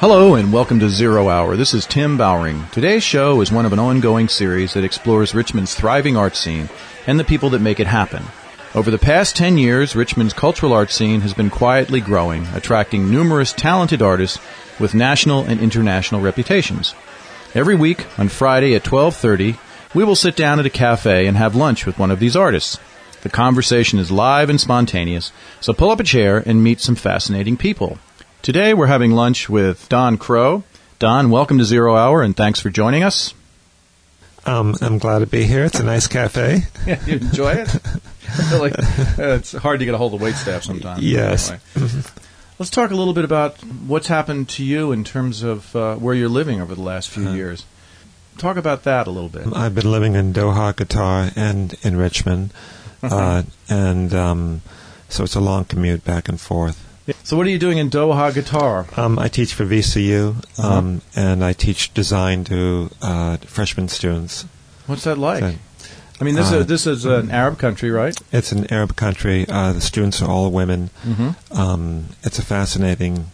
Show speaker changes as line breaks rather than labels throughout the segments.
Hello and welcome to Zero Hour. This is Tim Bowering. Today's show is one of an ongoing series that explores Richmond's thriving art scene and the people that make it happen. Over the past 10 years, Richmond's cultural art scene has been quietly growing, attracting numerous talented artists with national and international reputations. Every week, on Friday at 12:30, we will sit down at a cafe and have lunch with one of these artists. The conversation is live and spontaneous, so pull up a chair and meet some fascinating people. Today we're having lunch with Don Crow. Don, welcome to Zero Hour, and thanks for joining us.
I'm glad to be here. It's a nice cafe.
Yeah, you enjoy it? I feel like it's hard to get a hold of waitstaff sometimes.
Yes.
Anyway. Let's talk a little bit about what's happened to you in terms of where you're living over the last few years. Talk about that a little bit.
I've been living in Doha, Qatar, and in Richmond, so it's a long commute back and forth.
So what are you doing in Doha, Qatar?
I teach for VCU, and I teach design to freshman students.
What's that like?
So,
I mean, this is an Arab country, right?
It's an Arab country. The students are all women.
Mm-hmm.
It's a fascinating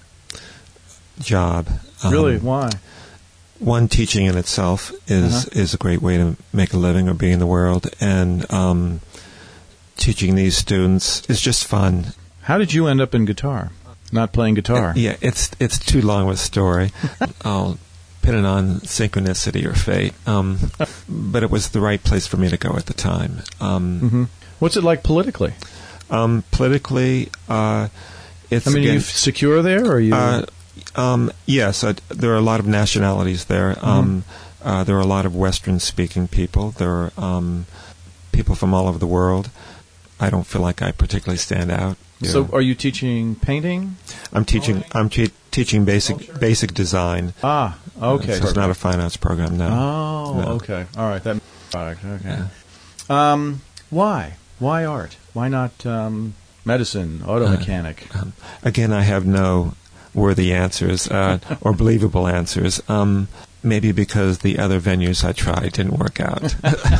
job.
Really? Why?
One, teaching in itself is a great way to make a living or be in the world, and teaching these students is just fun.
How did you end up in guitar? Not playing guitar?
Yeah, it's too long of a story. I'll pin it on synchronicity or fate. But it was the right place for me to go at the time.
What's it like politically?
Politically, it's.
I mean, are you secure there, or are you?
Yes, there are a lot of nationalities there. There are a lot of Western-speaking people. There are people from all over the world. I don't feel like I particularly stand out.
So, are you teaching painting?
I'm teaching. Teaching basic design.
Ah, okay.
So it's not a fine arts program, no.
Oh,
no.
Okay. All right. That okay. Yeah. Why? Why art? Why not medicine, auto mechanic?
Again, I have no worthy answers or believable answers. Maybe because the other venues I tried didn't work out.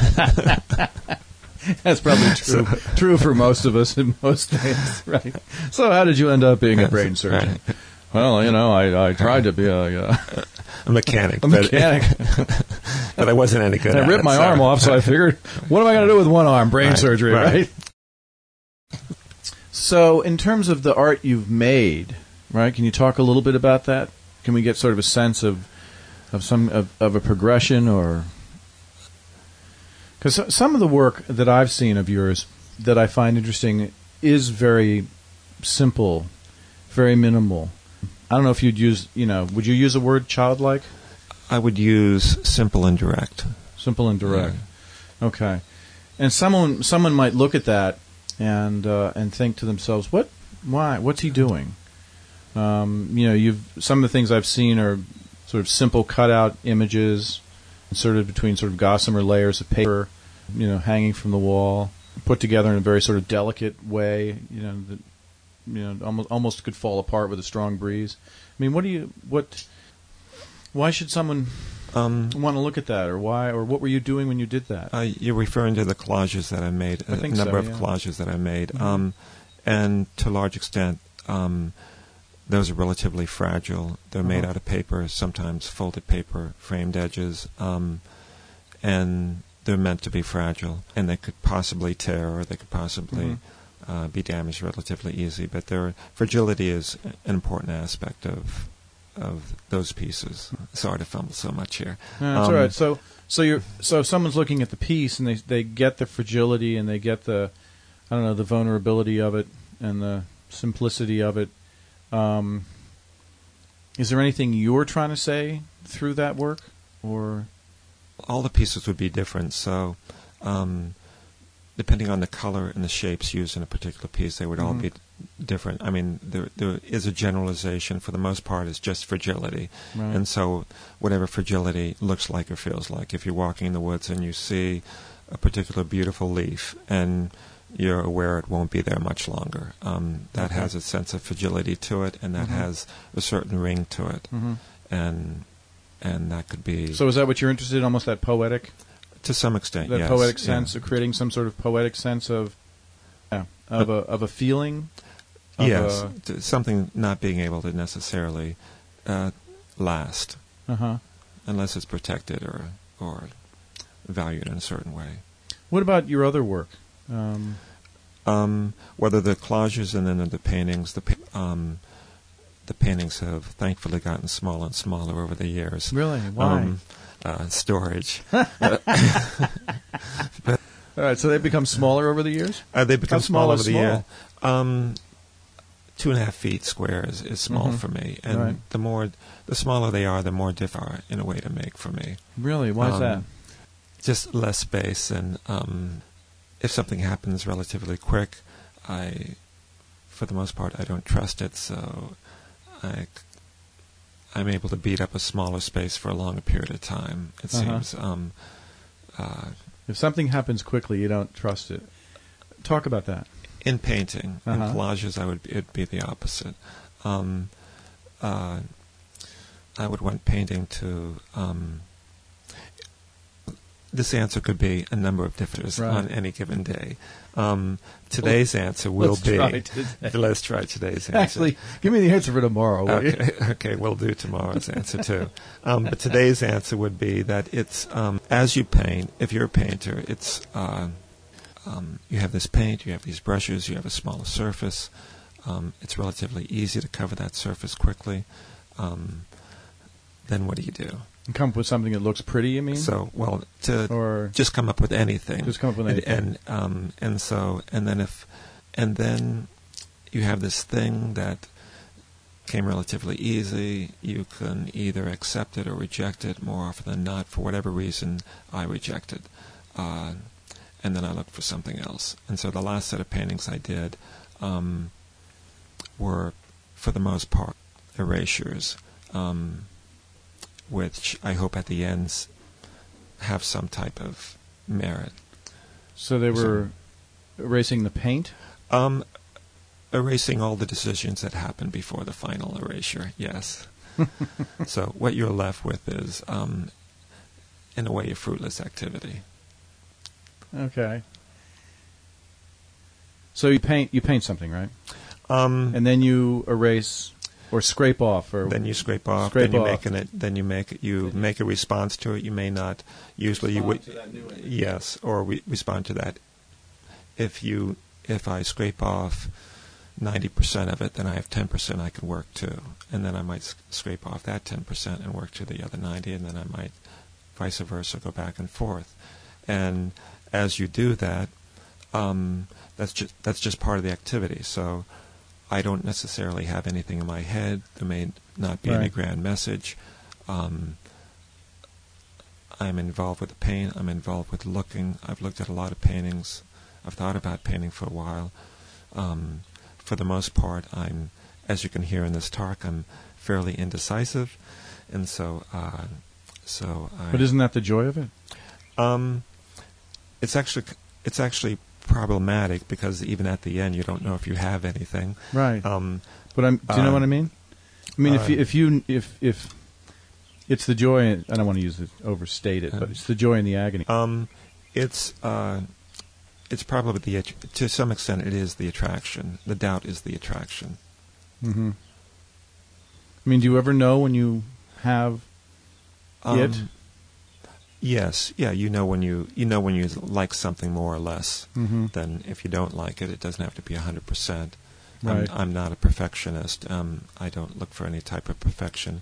That's probably true for most of us in most days, right? So how did you end up being a brain surgeon?
Right.
Well, I tried to be a
mechanic.
But
I wasn't any good at it.
I ripped my arm off, so I figured, what am I going to do with one arm? Brain surgery, right? So in terms of the art you've made, right, can you talk a little bit about that? Can we get sort of a sense of a progression or... Because some of the work that I've seen of yours that I find interesting is very simple, very minimal. I don't know if you'd use, would you use the word childlike?
I would use simple and direct. Simple and direct.
Yeah. Okay. And someone might look at that and think to themselves, why? What's he doing? Some of the things I've seen are sort of simple cutout images inserted between sort of gossamer layers of paper, hanging from the wall, put together in a very sort of delicate way, almost could fall apart with a strong breeze. I mean, why should someone want to look at that, or why, or what were you doing when you did that?
You're referring to the collages that I made,
I think
a number
so,
of collages that I made, and to a large extent, those are relatively fragile. They're made out of paper, sometimes folded paper, framed edges, and they're meant to be fragile. And they could possibly tear, or they could possibly be damaged relatively easy. But their fragility is an important aspect of those pieces. Sorry to fumble so much here.
No, that's all right. So if someone's looking at the piece and they get the fragility and they get the vulnerability of it and the simplicity of it. Is there anything you're trying to say through that work, or
all the pieces would be different? So, depending on the color and the shapes used in a particular piece, they would all be different. I mean, there is a generalization. For the most part, it's just fragility,
right.
And so whatever fragility looks like or feels like. If you're walking in the woods and you see a particular beautiful leaf and you're aware it won't be there much longer. That has a sense of fragility to it, and that has a certain ring to it, and that could be.
So is that what you're interested in? Almost that poetic.
To some extent,
that
yes.
Poetic sense of creating some sort of poetic sense of a feeling.
Yes, something not being able to necessarily last
Uh-huh.
unless it's protected or valued in a certain way.
What about your other work?
Whether the collages and then the paintings, the paintings have thankfully gotten smaller and smaller over the years.
Really? Why?
Storage.
All right, so they've become smaller over the years?
They become
How small
smaller
is
over the year.
small?
2.5 feet square is small
Mhm.
for me, and
Right.
the smaller they are, the more difficult they are in a way to make for me.
Really? Why is that?
Just less space, and if something happens relatively quick, for the most part, I don't trust it, so I'm able to beat up a smaller space for a longer period of time. It seems.
If something happens quickly, you don't trust it. Talk about that.
In painting, in
Uh-huh.
collages, it'd be the opposite. I would want painting to. This answer could be a number of different on any given day. Today's answer will
Let's
be.
try today.
Let's try today's answer.
Actually, give me the answer for tomorrow, will you?
Okay, we'll do tomorrow's answer too. But today's answer would be that it's as you paint. If you're a painter, it's you have this paint, you have these brushes, you have a smaller surface. It's relatively easy to cover that surface quickly. Then what do you do?
Come up with something that looks pretty, you mean?
So, well,
Or
just come up with anything.
just come up with anything.
And then you have this thing that came relatively easy. You can either accept it or reject it. More often than not, for whatever reason, I reject it, and then I look for something else. And so the last set of paintings I did were, for the most part, erasures. Which I hope at the ends have some type of merit.
So they were erasing the paint?
Erasing all the decisions that happened before the final erasure, yes. So what you're left with is, in a way, a fruitless activity.
Okay. So you paint something, right?
And
And then you erase or scrape off, or
then you scrape off.
Scrape
then you
off.
make a response to it. You may not. Usually, you would. Yes, or respond to that. If I scrape off 90% of it, then I have 10% I can work to, and then I might scrape off that 10% and work to the other 90, and then I might, vice versa, go back and forth. And as you do that, that's just part of the activity. So I don't necessarily have anything in my head. There may not be any grand message. I'm involved with the paint. I'm involved with looking. I've looked at a lot of paintings. I've thought about painting for a while. For the most part, as you can hear in this talk, I'm fairly indecisive, and so.
But isn't that the joy of it?
It's actually problematic because even at the end you don't know if you have anything.
Right. But do you know what I mean? I mean, if it's the joy. I don't want to use it, overstate it, but it's the joy and the agony.
It's probably to some extent it is the attraction. The doubt is the attraction.
Mm-hmm. I mean, do you ever know when you have it?
Yes, yeah. You know when you like something more or less
Mm-hmm.
than if you don't like it. It doesn't have to be 100%.
Right.
I'm not a perfectionist. I don't look for any type of perfection.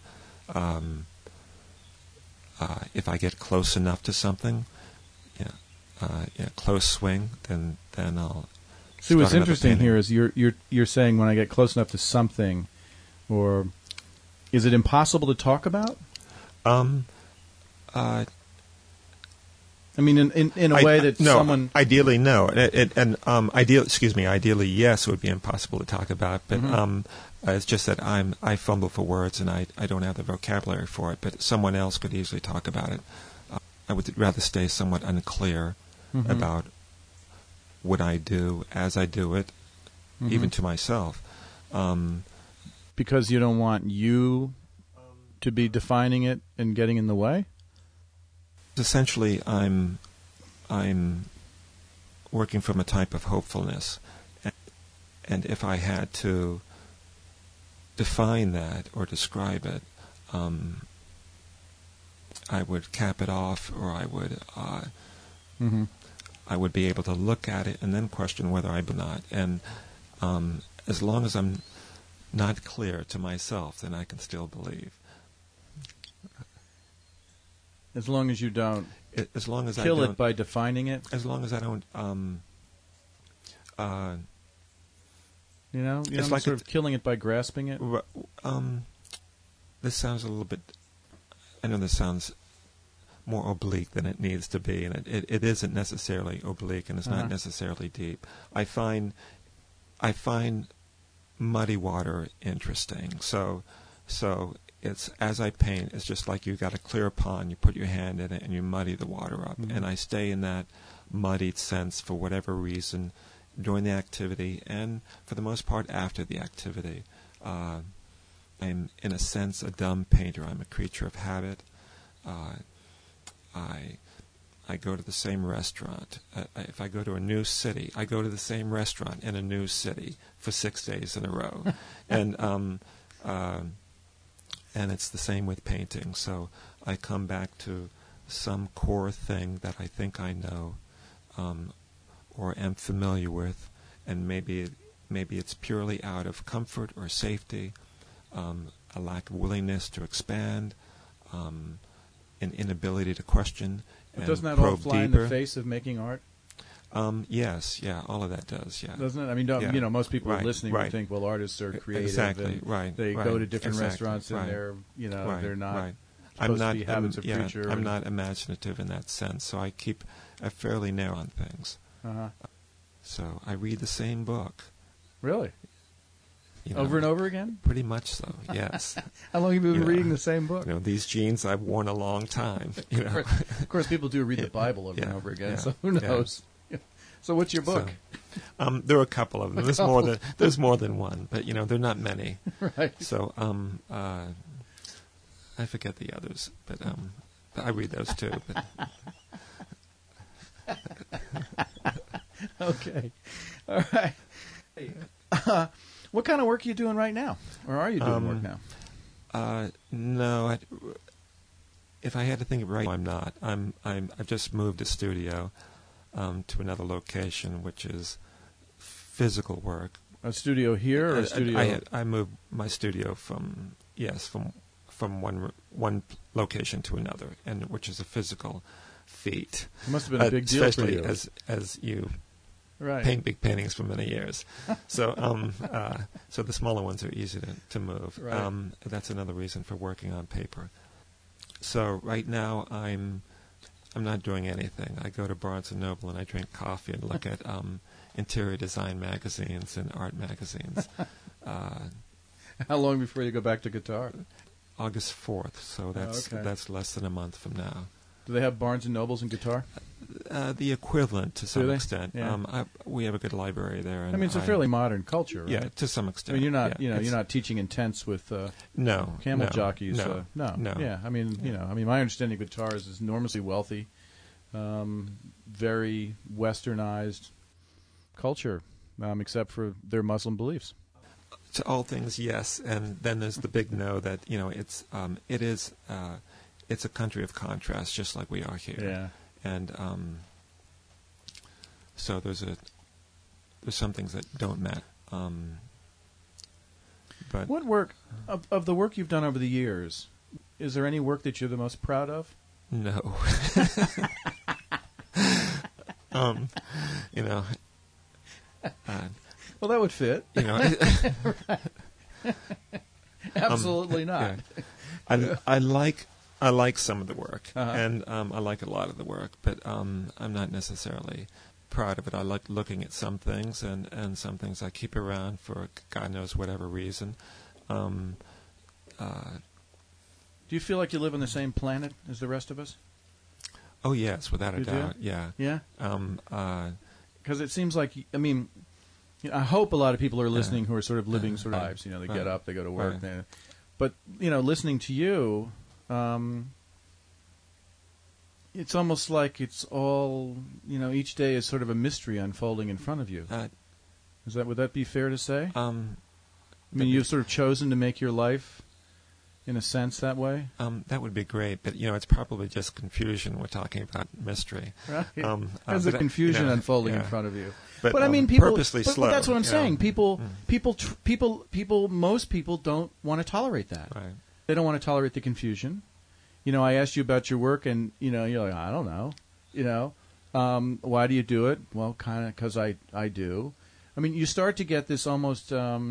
If I get close enough to something, close swing, then I'll.
See, what's
start another
interesting
painting.
here is you're saying when I get close enough to something, or is it impossible to talk about? I mean, in a way that
no,
someone.
Ideally, no. Ideally, yes, it would be impossible to talk about. But it's just that I fumble for words and I don't have the vocabulary for it. But someone else could easily talk about it. I would rather stay somewhat unclear about what I do as I do it, even to myself.
Because you don't want you to be defining it and getting in the way?
Essentially, I'm working from a type of hopefulness, and if I had to define that or describe it, I would cap it off, or I would
Mm-hmm.
I would be able to look at it and then question whether I believe or not. And as long as I'm not clear to myself, then I can still believe.
As long as you don't
As long as
kill
I don't,
it by defining it,
as long as I don't,
it's like sort of killing it by grasping it.
This sounds a little bit. I know this sounds more oblique than it needs to be, and it isn't necessarily oblique, and it's not necessarily deep. I find muddy water interesting. So it's, as I paint, it's just like you got a clear pond, you put your hand in it and you muddy the water up.
Mm-hmm.
And I stay in that muddied sense for whatever reason during the activity, and for the most part after the activity. I'm, in a sense, a dumb painter. I'm a creature of habit. I go to the same restaurant. If I go to a new city, I go to the same restaurant in a new city for 6 days in a row. And it's the same with painting. So I come back to some core thing that I think I know, or am familiar with, and maybe it's purely out of comfort or safety, a lack of willingness to expand, an inability to question.
But doesn't that all fly in the face of making art?
Yes, yeah, all of that does, yeah.
Doesn't it? I mean, most people listening would think, well, artists are creative.
Exactly,
and
right.
They go to different restaurants and they're, they're not supposed to be habits of creature.
I'm not imaginative in that sense, so I keep a fairly narrow on things.
Uh-huh.
So I read the same book.
Really? Over and over again?
Pretty much so, yes.
How long have you been reading the same book?
These jeans I've worn a long time.
Of course, people do read the Bible over and over again, so who knows? Yeah. So what's your book?
So, there are a couple of them. There's more than one, but they're not many.
Right.
So I forget the others, but I read those too. But
okay. All right. What kind of work are you doing right now? Or are you doing work now?
No. If I had to think of right now, I'm not. I've just moved a studio to another location, which is physical work.
A studio here or a studio?
I moved my studio from one location to another, and which is a physical feat.
It must have been a big deal for you.
Especially as you
right.
paint big paintings for many years. So so the smaller ones are easy to move.
Right.
That's another reason for working on paper. So right now I'm not doing anything. I go to Barnes & Noble and I drink coffee and look at interior design magazines and art magazines.
How long before you go back to guitar?
August 4th, so that's less than a month from now.
Do they have Barnes & Nobles in guitar?
The equivalent to some extent.
Yeah.
We have a good library there. And
it's a fairly modern culture, right?
Yeah, to some extent.
I mean, you're not teaching in tents with camel jockeys.
No.
Yeah, I mean, my understanding of guitar is enormously wealthy, very westernized culture, except for their Muslim beliefs.
To all things, yes, and then there's the big no that it's a country of contrast, just like we are here.
Yeah.
And so there's some things that don't matter. But
what work of the work you've done over the years? Is there any work that you're the most proud of?
No.
Well, that would fit. Absolutely not.
Yeah. I like some of the work,
uh-huh.
and I like a lot of the work, but I'm not necessarily proud of it. I like looking at some things, and some things I keep around for God knows whatever reason.
Do you feel like you live on the same planet as the rest of us?
Oh yes, without a
you
doubt.
Do?
Yeah.
Yeah. Because it seems like I hope a lot of people are listening who are sort of living sort of lives. They get up, they go to work, but listening to you. It's almost like it's all, each day is sort of a mystery unfolding in front of you. Would that be fair to say? You've sort of chosen to make your life in a sense that way?
That would be great, but it's probably just confusion. We're talking about mystery.
Right. There's a confusion unfolding in front of you.
But
I mean, people.
Purposely slow.
But that's what I'm saying. People. Most people don't want to tolerate that.
Right.
They don't want to tolerate the confusion. I asked you about your work, and you're like, I don't know. Why do you do it? Well, kind of because I do. I mean, you start to get this almost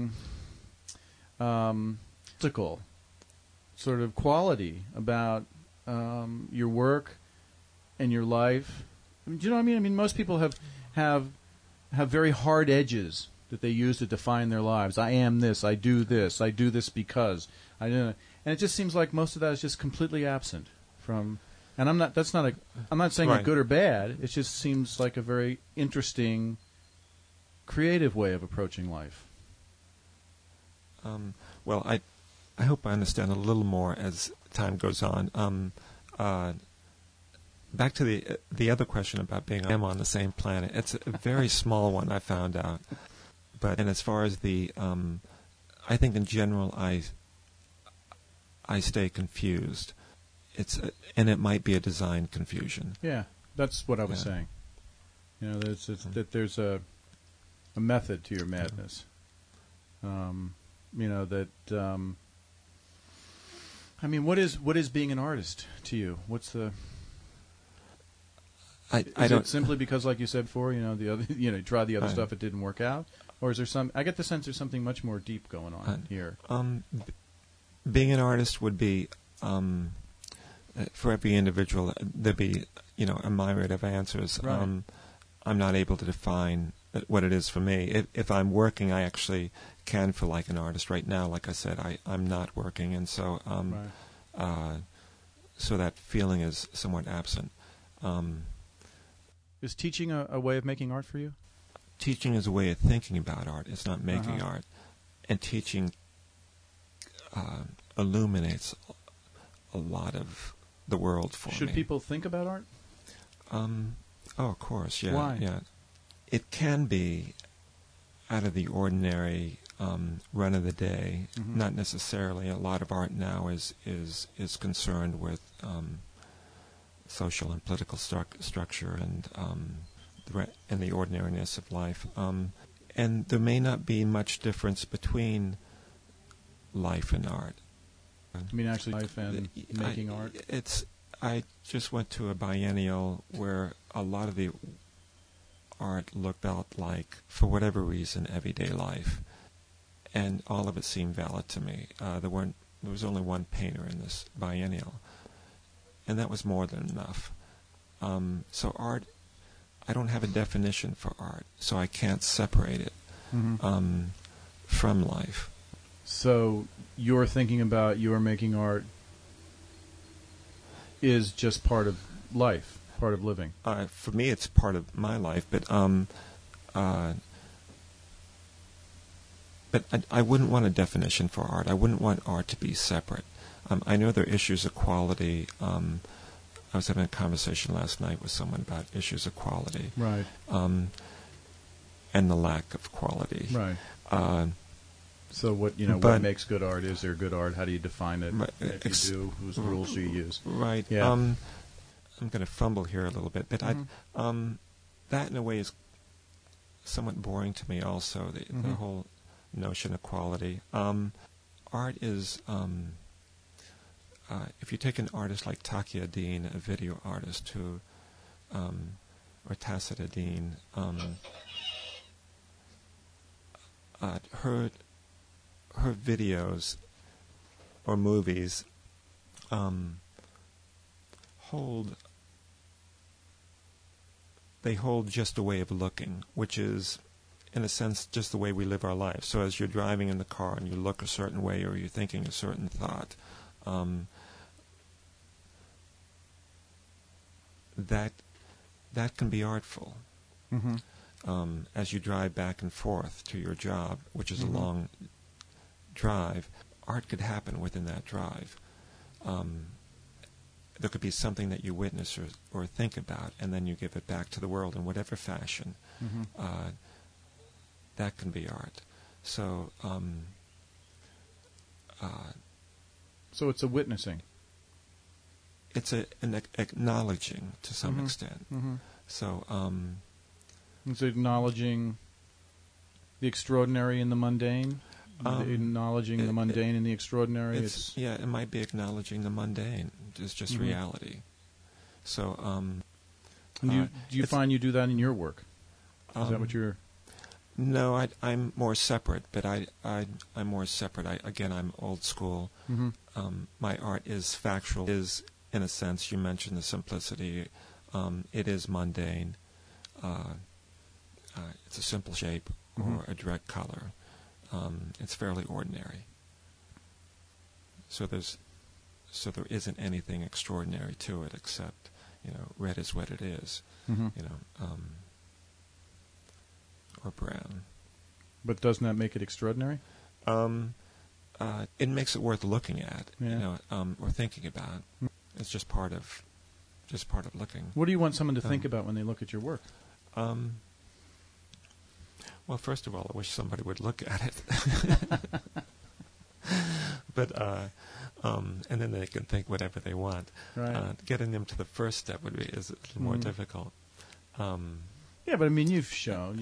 mystical sort of quality about your work and your life. Do you know what I mean? I mean, most people have very hard edges that they use to define their lives. I am this. I do this because I don't. And it just seems like most of that is just completely absent from. And I'm not saying
Right.
it's good or bad. It just seems like a very interesting, creative way of approaching life.
Well, I hope I understand a little more as time goes on. Back to the other question about being on the same planet. It's a very small one, I found out. And as far as I think in general I stay confused. And it might be a design confusion.
Yeah, that's what I was saying. That there's a method to your madness. I mean, what is being an artist to you? What's the? Is it simply because, like you said before, the other, you tried the other stuff, it didn't work out, or is there some? I get the sense there's something much more deep going on here.
Being an artist would be. For every individual, there'd be, a myriad of answers.
Right.
I'm not able to define what it is for me. If I'm working, I actually can feel like an artist. Right now, like I said, I'm not working, and so so that feeling is somewhat absent.
Is teaching a way of making art for you?
Teaching is a way of thinking about art. It's not making art, and teaching illuminates a lot of the world for me.
Should people think about art?
Of course, yeah.
Why?
Yeah. It can be out of the ordinary run of the day.
Mm-hmm.
Not necessarily. A lot of art now is concerned with social and political structure and the ordinariness of life. And there may not be much difference between life and art.
I mean, actually, life and making art.
I just went to a biennial where a lot of the art looked out like, for whatever reason, everyday life, and all of it seemed valid to me. There was only one painter in this biennial, and that was more than enough. So art, I don't have a definition for art, so I can't separate it from life.
So your thinking about your making art is just part of life, part of living.
For me, it's part of my life, but I wouldn't want a definition for art. I wouldn't want art to be separate. I know there are issues of quality. I was having a conversation last night with someone about issues of quality,
Right.
And the lack of quality.
Right. So what makes good art? Is there good art? How do you define it? If you do, whose rules do you use?
Right.
Yeah.
I'm going to fumble here a little bit, but that in a way is somewhat boring to me. Also, the whole notion of quality. Art is, if you take an artist like Takia Dean, a video artist or Tacita Dean, her videos or movies hold just a way of looking, which is, in a sense, just the way we live our lives. So as you're driving in the car and you look a certain way or you're thinking a certain thought, that can be artful. As you drive back and forth to your job, which is a long drive, art could happen within that drive. There could be something that you witness or think about, and then you give it back to the world in whatever fashion. That can be art. So
So it's a witnessing.
It's an acknowledging to some extent.
Mm-hmm.
So
it's acknowledging the extraordinary in the mundane. Acknowledging the mundane in the extraordinary.
It might be acknowledging the mundane. It's just reality. So,
do you find you do that in your work? Is that what you're?
No, I'm more separate. But I'm more separate. I'm old school.
Mm-hmm.
My art is factual. Is in a sense, you mentioned the simplicity. It is mundane. It's a simple shape or a direct color. It's fairly ordinary. So there isn't anything extraordinary to it except, red is what it is, or brown.
But doesn't that make it extraordinary?
It makes it worth looking at, or thinking about. It's just part of looking.
What do you want someone to think about when they look at your work?
Well, first of all, I wish somebody would look at it. But and then they can think whatever they want.
Right.
Getting them to the first step is a little more difficult.
Yeah, but I mean, you've shown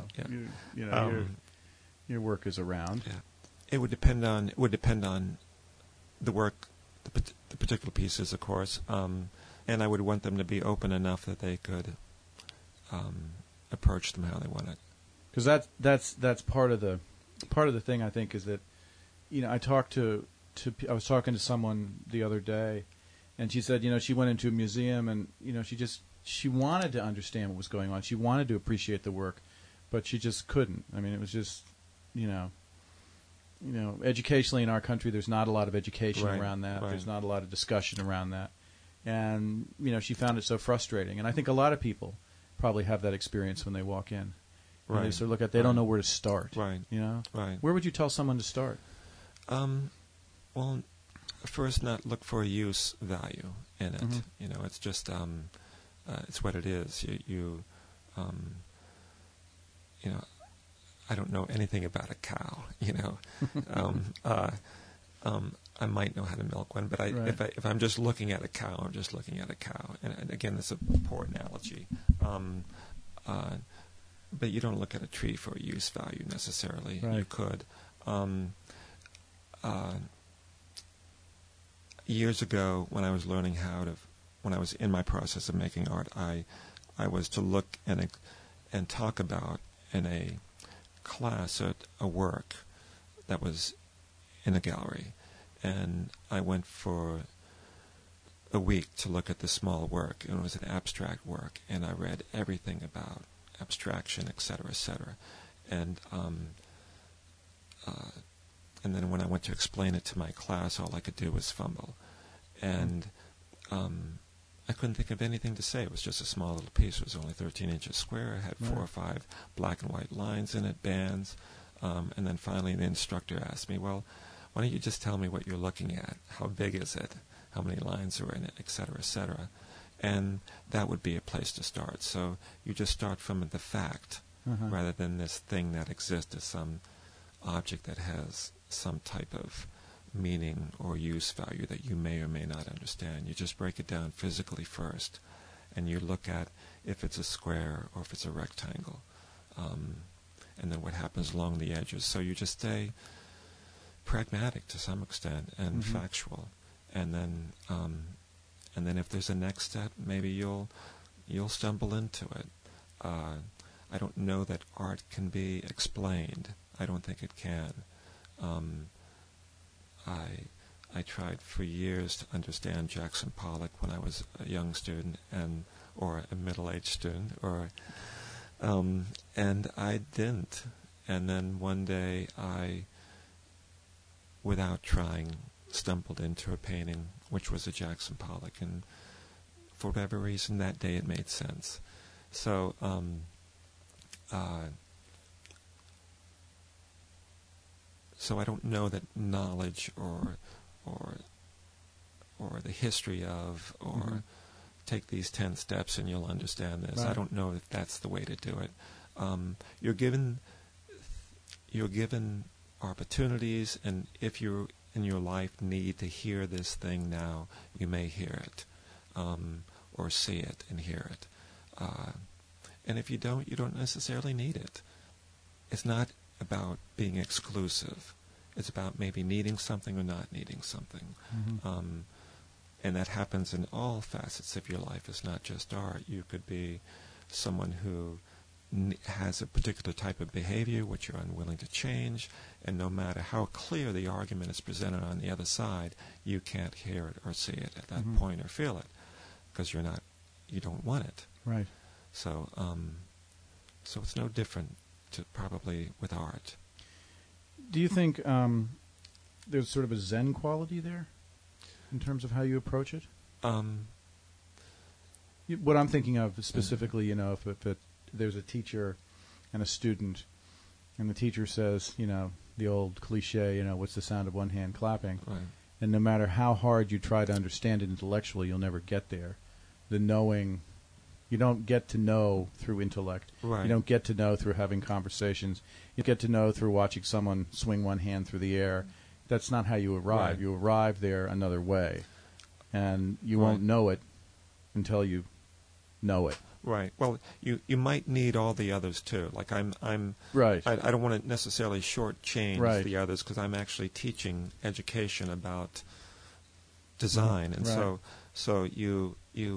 your work is around.
Yeah. It would depend on the work, the particular pieces, of course, and I would want them to be open enough that they could approach them how they want it.
Because that's part of the thing, I think, is that I was talking to someone the other day, and she said she went into a museum and she wanted to understand what was going on. She wanted to appreciate the work, but she just couldn't. I mean, it was just educationally in our country, there's not a lot of education around that. Right. There's not a lot of discussion around that, and she found it so frustrating. And I think a lot of people probably have that experience when they walk in. Right. They sort of look at. They don't know where to start.
Right. Right.
Where would you tell someone to start?
Well, first, not look for a use value in it.
Mm-hmm.
It's just it's what it is. I don't know anything about a cow. I might know how to milk one, but if I'm just looking at a cow, I'm just looking at a cow. And again, that's a poor analogy. But you don't look at a tree for a use value necessarily. Right. You could. Years ago, when I was learning when I was in my process of making art, I was to look and talk about in a class at a work that was in a gallery, and I went for a week to look at the small work. It was an abstract work, and I read everything about abstraction, etc., etc. And then when I went to explain it to my class, all I could do was fumble. And I couldn't think of anything to say. It was just a small little piece. It was only 13 inches square. It had 4 or 5 black and white lines in it, bands. And then finally the instructor asked me, well, why don't you just tell me what you're looking at? How big is it? How many lines are in it, etc., etc.? And that would be a place to start. So you just start from the fact rather than this thing that exists as some object that has some type of meaning or use value that you may or may not understand. You just break it down physically first, and you look at if it's a square or if it's a rectangle, and then what happens along the edges. So you just stay pragmatic to some extent and factual, and then if there's a next step, maybe you'll stumble into it. I don't know that art can be explained. I don't think it can. I tried for years to understand Jackson Pollock when I was a young student or a middle-aged student, and I didn't. And then one day I, without trying, stumbled into a painting which was a Jackson Pollock, and for whatever reason that day it made sense. So so I don't know that knowledge or the history of take these 10 steps and you'll understand this. Right. I don't know if that's the way to do it. You're given opportunities, and if you're in your life need to hear this thing now, you may hear it, or see it and hear it. And if you don't necessarily need it. It's not about being exclusive. It's about maybe needing something or not needing something.
Mm-hmm.
And that happens in all facets of your life. It's not just art. You could be someone who has a particular type of behavior which you're unwilling to change, and no matter how clear the argument is presented on the other side, you can't hear it or see it at that
Mm-hmm.
point or feel it because you don't want it.
Right.
So it's no different probably with art.
Do you think there's sort of a Zen quality there in terms of how you approach it? What I'm thinking of specifically, if there's a teacher and a student, and the teacher says, the old cliche, what's the sound of one hand clapping?
Right.
And no matter how hard you try to understand it intellectually, you'll never get there. The knowing, you don't get to know through intellect.
Right.
You don't get to know through having conversations. You get to know through watching someone swing one hand through the air. That's not how you arrive.
Right.
You arrive there another way. And you
Right.
won't know it until you know it.
Right. Well, you might need all the others too. Like I'm
Right.
I don't want to necessarily shortchange
Right.
the others because I'm actually teaching education about design, and
Right.
so you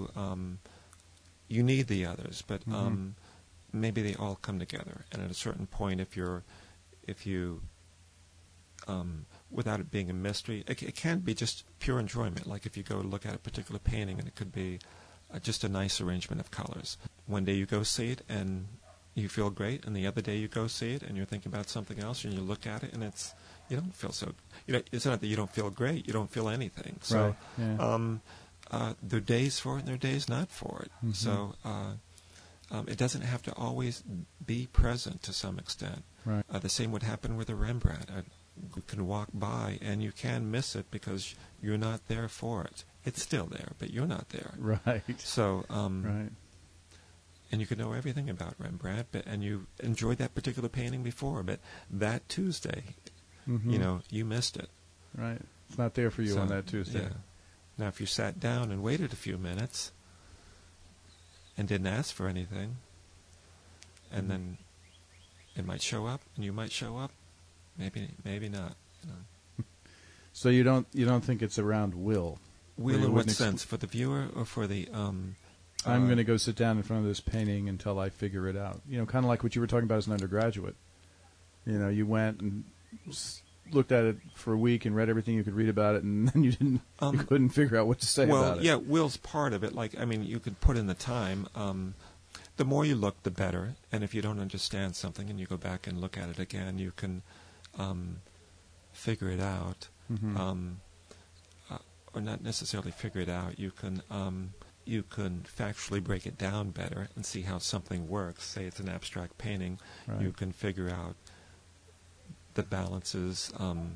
need the others, but
Mm-hmm.
maybe they all come together. And at a certain point, if you without it being a mystery, it can be just pure enjoyment. Like if you go look at a particular painting, and it could be just a nice arrangement of colors. One day you go see it and you feel great, and the other day you go see it and you're thinking about something else, and you look at it and you don't feel so. It's not that you don't feel great; you don't feel anything. So,
Right. Yeah.
there are days for it and there are days not for it.
Mm-hmm.
So it doesn't have to always be present to some extent.
Right.
The same would happen with a Rembrandt. You can walk by and you can miss it because you're not there for it. It's still there, but you're not there.
Right.
So,
Right.
and you could know everything about Rembrandt, and you enjoyed that particular painting before, but that Tuesday,
Mm-hmm.
you missed it.
Right. It's not there for you
So,
on that Tuesday.
yeah. Now, if you sat down and waited a few minutes and didn't ask for anything, and then it might show up, and you might show up, maybe not.
So you don't think it's around will?
Will
you
in what
wouldn't
sense? For the viewer or for the?
I'm going to go sit down in front of this painting until I figure it out. Kind of like what you were talking about as an undergraduate. You went and looked at it for a week and read everything you could read about it, and then you couldn't figure out what to say about it.
Well, yeah, will's part of it. You could put in the time. The more you look, the better. And if you don't understand something and you go back and look at it again, you can figure it out.
Mm-hmm.
Or not necessarily figure it out. You can factually break it down better and see how something works. Say it's an abstract painting,
Right.
you can figure out the balances,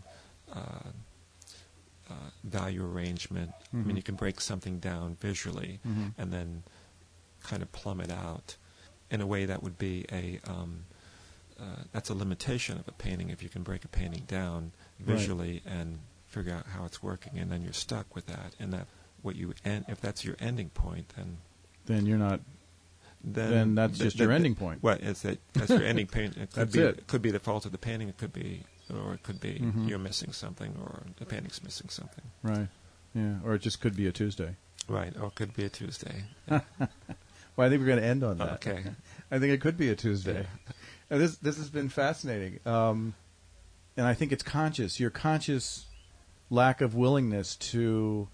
value arrangement.
Mm-hmm.
I mean, you can break something down visually
Mm-hmm.
and then kind of plumb it out in a way that would be that's a limitation of a painting. If you can break a painting down visually and figure out how it's working, and then you're stuck with that, and that if that's your ending point,
Then you're not. Then that's just your ending point.
What is that? That's your ending point. It could
That's
be.
it.
It could be the fault of the painting. It could be
Mm-hmm.
you're missing something, or the painting's missing something.
Right. Yeah. Or it just could be a Tuesday.
Right. Or it could be a Tuesday.
Well, I think we're going to end on that.
Okay.
I think it could be a Tuesday. And this has been fascinating, and I think it's conscious. Your conscious lack of willingness to,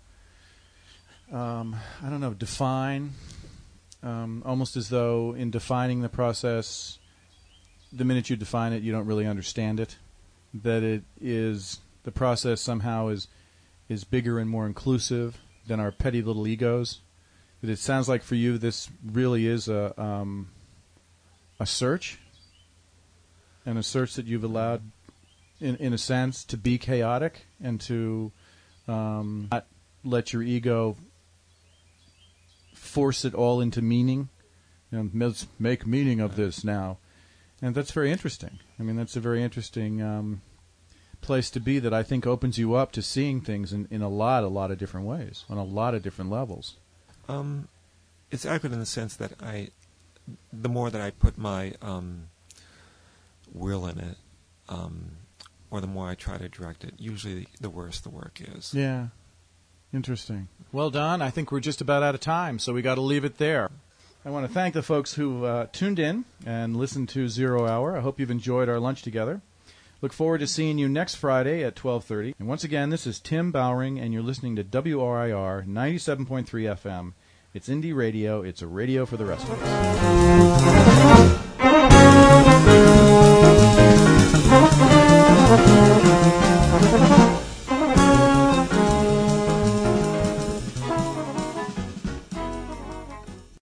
define, almost as though in defining the process, the minute you define it, you don't really understand it. That it is the process somehow is bigger and more inclusive than our petty little egos. That it sounds like for you this really is a search, and a search that you've allowed, in a sense, to be chaotic and to not let your ego force it all into meaning. Let's make meaning of this now. And that's very interesting. I mean, that's a very interesting. place to be that I think opens you up to seeing things in a lot of different ways, on a lot of different levels.
It's accurate in the sense that the more that I put my will in it, or the more I try to direct it, usually the worse the work is.
Yeah. Interesting. Well, Don, I think we're just about out of time, so we got to leave it there. I want to thank the folks who tuned in and listened to Zero Hour. I hope you've enjoyed our lunch together. Look forward to seeing you next Friday at 12:30. And once again, this is Tim Bowring, and you're listening to WRIR 97.3 FM. It's Indie Radio. It's a radio for the rest of us.